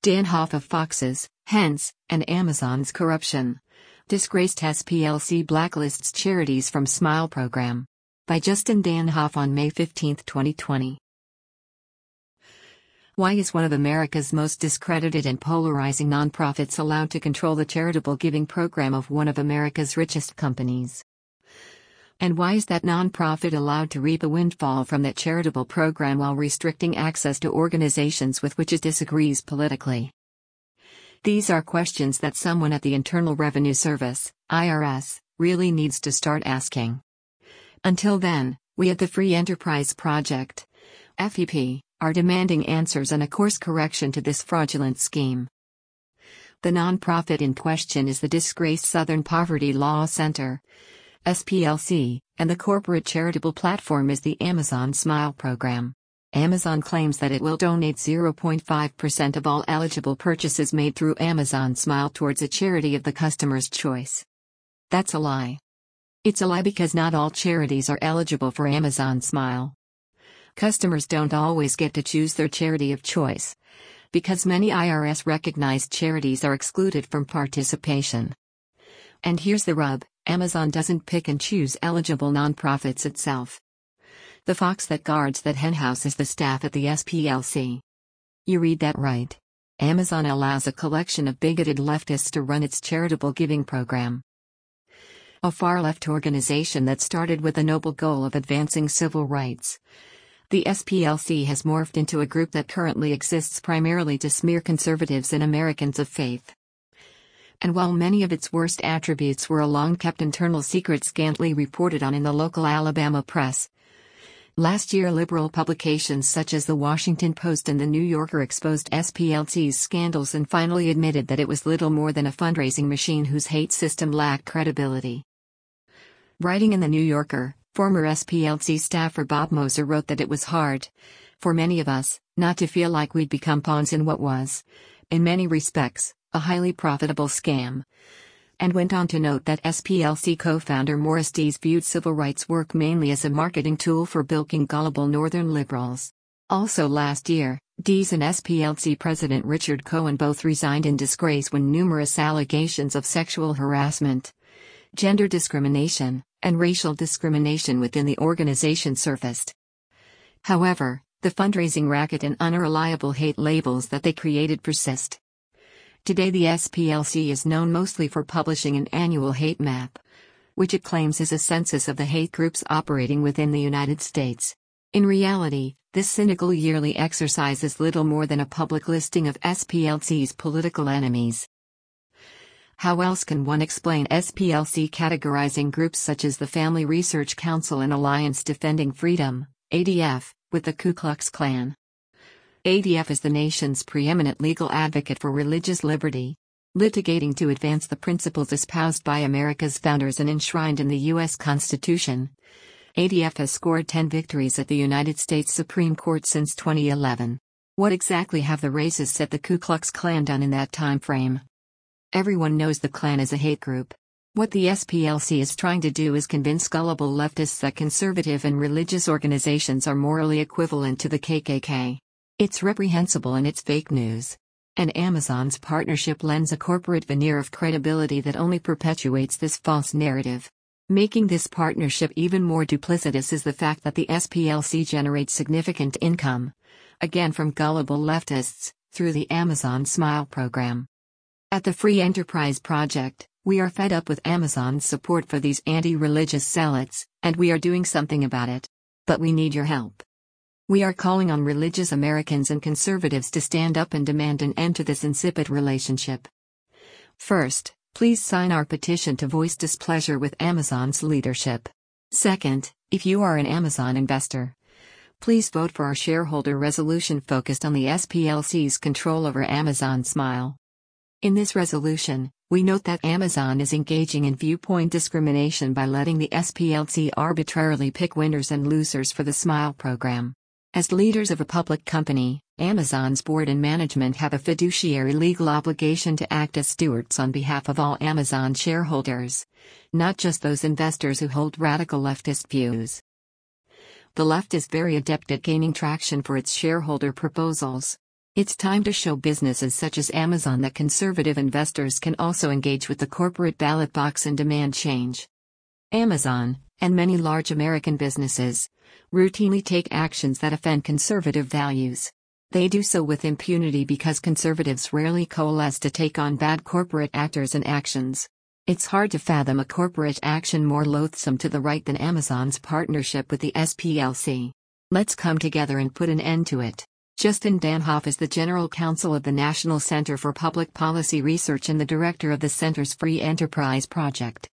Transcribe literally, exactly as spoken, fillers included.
Dan Hoff of Fox's, Hence, and Amazon's corruption. Disgraced S P L C blacklists charities from Smile Program. By Justin Dan Hoff on May fifteenth, twenty twenty. Why is one of America's most discredited and polarizing nonprofits allowed to control the charitable giving program of one of America's richest companies? And why is that nonprofit allowed to reap a windfall from that charitable program while restricting access to organizations with which it disagrees politically? These are questions that someone at the Internal Revenue Service, I R S, really needs to start asking. Until then, we at the Free Enterprise Project, F E P, are demanding answers and a course correction to this fraudulent scheme. The nonprofit in question is the disgraced Southern Poverty Law Center, S P L C, and the corporate charitable platform is the Amazon Smile Program. Amazon claims that it will donate zero point five percent of all eligible purchases made through Amazon Smile towards a charity of the customer's choice. That's a lie. It's a lie because not all charities are eligible for Amazon Smile. Customers don't always get to choose their charity of choice, because many I R S-recognized charities are excluded from participation. And here's the rub, Amazon doesn't pick and choose eligible nonprofits itself. The fox that guards that henhouse is the staff at the S P L C. You read that right. Amazon allows a collection of bigoted leftists to run its charitable giving program. A far-left organization that started with the noble goal of advancing civil rights. The S P L C has morphed into a group that currently exists primarily to smear conservatives and Americans of faith. And while many of its worst attributes were a long-kept internal secret scantily reported on in the local Alabama press, last year liberal publications such as The Washington Post and The New Yorker exposed S P L C's scandals and finally admitted that it was little more than a fundraising machine whose hate system lacked credibility. Writing in The New Yorker, former S P L C staffer Bob Moser wrote that it was hard, for many of us, not to feel like we'd become pawns in what was, in many respects, a highly profitable scam. And went on to note that S P L C co-founder Morris Dees viewed civil rights work mainly as a marketing tool for bilking gullible northern liberals. Also last year, Dees and S P L C President Richard Cohen both resigned in disgrace when numerous allegations of sexual harassment, gender discrimination, and racial discrimination within the organization surfaced. However, the fundraising racket and unreliable hate labels that they created persist. Today the S P L C is known mostly for publishing an annual hate map, which it claims is a census of the hate groups operating within the United States. In reality, this cynical yearly exercise is little more than a public listing of S P L C's political enemies. How else can one explain S P L C categorizing groups such as the Family Research Council and Alliance Defending Freedom, A D F, with the Ku Klux Klan? A D F is the nation's preeminent legal advocate for religious liberty, litigating to advance the principles espoused by America's founders and enshrined in the U S Constitution. A D F has scored ten victories at the United States Supreme Court since twenty eleven. What exactly have the racists at the Ku Klux Klan done in that time frame? Everyone knows the Klan is a hate group. What the S P L C is trying to do is convince gullible leftists that conservative and religious organizations are morally equivalent to the K K K. It's reprehensible and it's fake news. And Amazon's partnership lends a corporate veneer of credibility that only perpetuates this false narrative. Making this partnership even more duplicitous is the fact that the S P L C generates significant income, again from gullible leftists, through the Amazon Smile program. At the Free Enterprise Project, we are fed up with Amazon's support for these anti-religious zealots, and we are doing something about it. But we need your help. We are calling on religious Americans and conservatives to stand up and demand an end to this insipid relationship. First, please sign our petition to voice displeasure with Amazon's leadership. Second, if you are an Amazon investor, please vote for our shareholder resolution focused on the S P L C's control over Amazon Smile. In this resolution, we note that Amazon is engaging in viewpoint discrimination by letting the S P L C arbitrarily pick winners and losers for the Smile program. As leaders of a public company, Amazon's board and management have a fiduciary legal obligation to act as stewards on behalf of all Amazon shareholders, not just those investors who hold radical leftist views. The left is very adept at gaining traction for its shareholder proposals. It's time to show businesses such as Amazon that conservative investors can also engage with the corporate ballot box and demand change. Amazon, and many large American businesses, routinely take actions that offend conservative values. They do so with impunity because conservatives rarely coalesce to take on bad corporate actors and actions. It's hard to fathom a corporate action more loathsome to the right than Amazon's partnership with the S P L C. Let's come together and put an end to it. Justin Danhof is the General Counsel of the National Center for Public Policy Research and the Director of the Center's Free Enterprise Project.